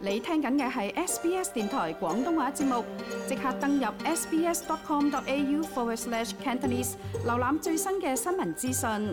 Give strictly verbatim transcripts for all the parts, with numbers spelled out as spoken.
你聽緊嘅係 S B S 電台廣東話節目，即刻登入 sbs.com.au forward slash Cantonese， 瀏覽最新嘅新聞資訊。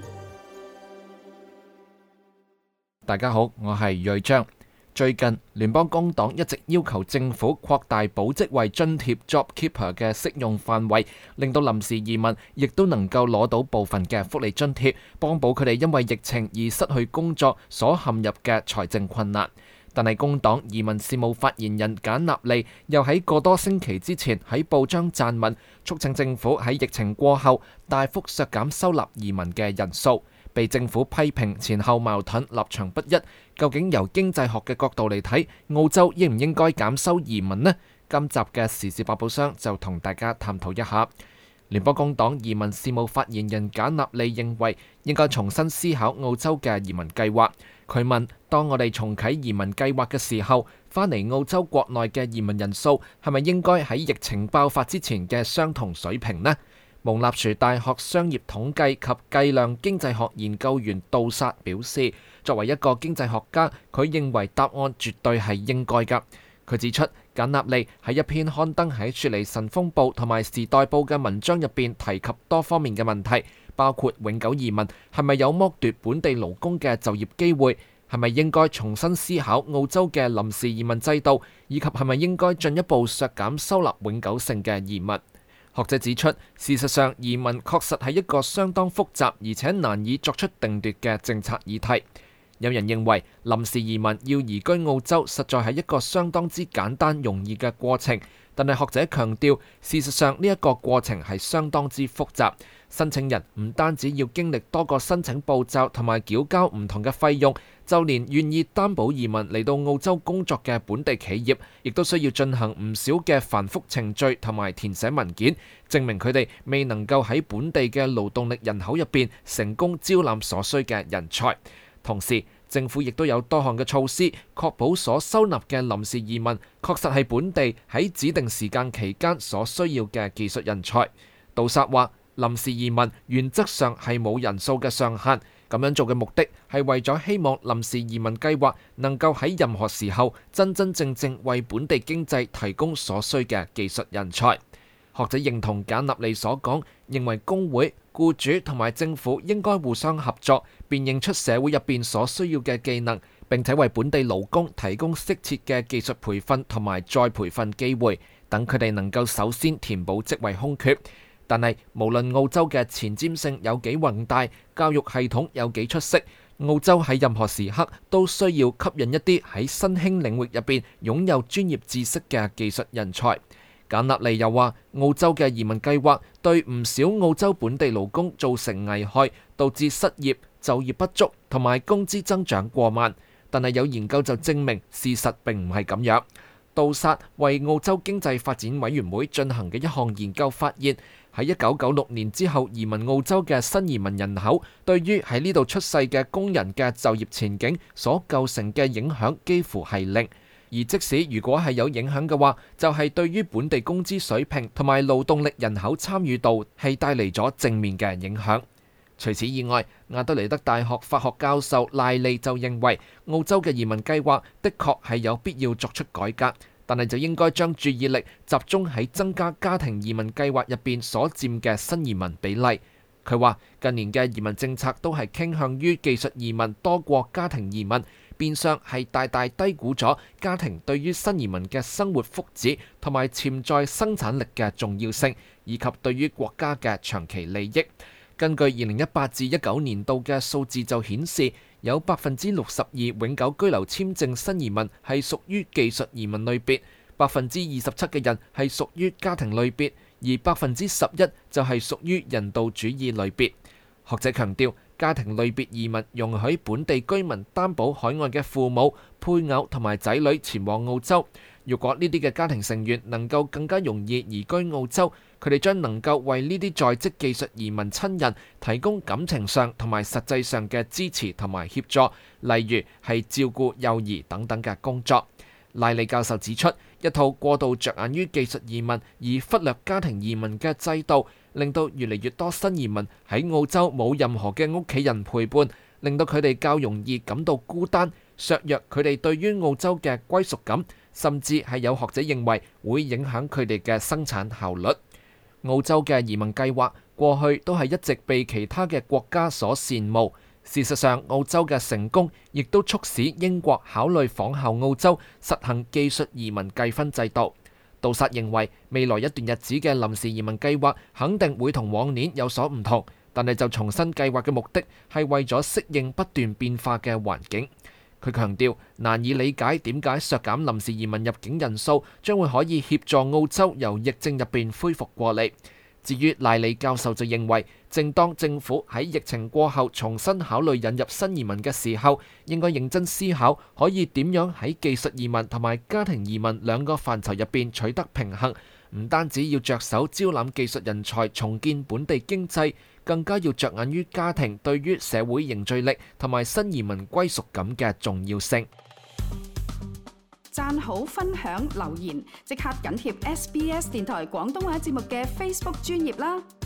大家好，我係瑞章。最近聯邦工黨一直要求政府擴大保職位津貼 JobKeeper 嘅適用範圍，令到臨時移民亦都能夠攞到部分嘅福利津貼，幫補佢哋因為疫情而失去工作所陷入嘅財政困難。但係工黨移民事務發言人簡納利又喺個多星期之前喺報章撰文，促請政府喺疫情過後大幅削減收納移民嘅人數。被政府批評前後矛盾、立場不一。究竟由經濟學嘅角度嚟睇，澳洲應唔應該減收移民呢？今集嘅時事百寶箱就同大家探討一下。聯邦工黨移民事務發言人簡納利認為應該重新思考澳洲嘅移民計劃。佢問：當我哋重啟移民計劃嘅時候，返嚟澳洲國內嘅移民人數係咪應該喺疫情爆發之前嘅相同水平呢？蒙納殊大學商業統計及計量經濟學研究員杜薩表示，作為一個經濟學家，佢認為答案絕對係應該㗎。佢指出，簡納利喺一篇刊登喺雪梨晨鋒報同埋時代報嘅文章入邊提及多方面嘅問題，包括永久移民係咪有剝奪本地勞工嘅就業機會，係咪應該重新思考澳洲嘅臨時移民制度，以及係咪應該進一步削減收納永久性嘅移民。學者指出，事實上移民確實係一個相當複雜而且難以作出定奪嘅政策議題。有人認為臨時移民要移居澳洲實在係一個相當之簡單容易嘅過程，但係學者強調，事實上呢一個過程係相當之複雜。申請人唔單止要經歷多個申請步驟同埋繳交唔同嘅費用，就連願意擔保移民嚟到澳洲工作嘅本地企業，亦都需要進行唔少嘅繁複程序同埋填寫文件，證明佢哋未能夠喺本地嘅勞動力人口入邊成功招攬所需嘅人才。同時，政府亦都有多項嘅措施，確保所收納嘅臨時移民確實係本地喺指定時間期間所需要嘅技術人才。杜薩話：臨時移民原則上係冇人數嘅上限，咁樣做嘅目的係為咗希望臨時移民計劃能夠喺任何時候真真正正為本地經濟提供所需嘅技術人才。學者認同簡納利所講，認為工會、僱主同埋政府應該互相合作，辨認出社會入邊所需要嘅技能，並且為本地勞工提供適切嘅技術培訓同埋再培訓機會，等佢哋能夠首先填補職位空缺。但係無論澳洲嘅前瞻性有幾宏大，教育系統有幾出色，澳洲喺任何時刻都需要吸引一啲喺新興領域入邊擁有專業知識嘅技術人才。簡納利又話，澳洲嘅移民計劃對唔少澳洲本地勞工造成危害，導致失業、就業不足同埋工資增長過慢。但係有研究就證明事實並唔係咁樣。杜薩為澳洲經濟發展委員會進行嘅一項研究發現，喺一九九六年之後移民澳洲嘅新移民人口，對於喺呢度出世嘅工人嘅就業前景所構成嘅影響幾乎係零。而即使如果係有影響嘅話，就係對於本地工資水平同埋勞動力人口參與度係帶嚟咗正面嘅影響。除此以外，亞德萊德大學法學教授賴利就認為，澳洲嘅移民計劃的確係有必要作出改革，但係就應該將注意力集中喺增加家庭移民計劃入邊所佔嘅新移民比例。佢話近年嘅移民政策都係傾向於技術移民多過家庭移民，變相係大大低估咗家庭對於新移民嘅生活福祉同埋潛在生產力嘅重要性，以及對於國家嘅長期利益。根據二零一八至一九年度嘅數字就顯示，有百分之六十二永久居留簽證新移民係屬於技術移民類別，百分之二十七嘅人係屬於家庭類別，而百分之十一就係屬於人道主義類別。學者強調，家庭類別移民容許本地居民擔保海外嘅父母、配偶同埋仔女前往澳洲。如果呢啲嘅家庭成員能夠更加容易移居澳洲，佢哋將能夠為呢啲在職技術移民親人提供感情上同埋實際上嘅支持同埋協助，例如係照顧幼兒等等嘅工作。賴利教授指出，一套過度着眼於技術移民而忽略家庭移民嘅制度，令到越嚟越多新移民喺澳洲冇任何嘅屋企人陪伴，令到佢哋較容易感到孤單， 削弱佢哋對於澳洲嘅歸屬感，甚至係有學者認為會影響佢哋嘅生產效率。澳洲嘅移民計劃過去都係一直被其他嘅國家所羨慕。事實上，澳洲嘅成功亦都促使英國考慮仿效澳洲，實行技術移民計分制度。杜薩認為未來一段日子嘅臨時移民計劃肯定會同往年有所唔同，但係就重新計劃嘅目的係為咗適應不斷變化嘅環境。佢強調難以理解點解削減臨時移民入境人數將會可以協助澳洲由疫症入邊恢復過嚟。至於賴里教授就認為，正當政府喺疫情過後重新考慮引入新移民嘅時候，應該認真思考可以點樣喺技術移民同埋家庭移民兩個範疇入邊取得平衡。唔單止要着手招攬技術人才，重建本地經濟，更加要着眼於家庭對於社會凝聚力同埋新移民歸屬感嘅重要性。 讚好、分享、留言，即刻緊貼 S B S 電台廣東話節目嘅 Facebook 專頁啦！